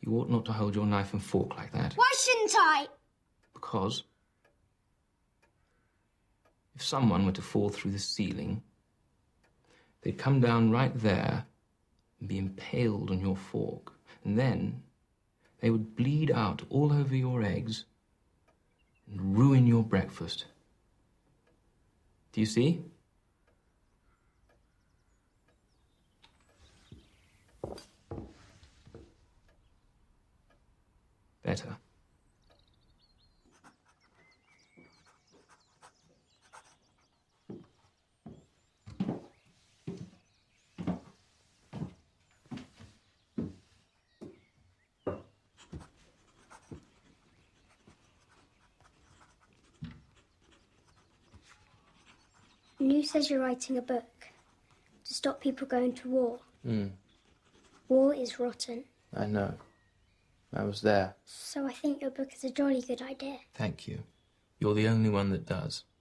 You ought not to hold your knife and fork like that. Why shouldn't I? Because if someone were to fall through the ceiling, they'd come down right there and be impaled on your fork. And then they would bleed out all over your eggs and ruin your breakfast. Do you see? Better. New says you're writing a book to stop people going to war. Hmm. War is rotten. I know. I was there. So I think your book is a jolly good idea. Thank you. You're the only one that does.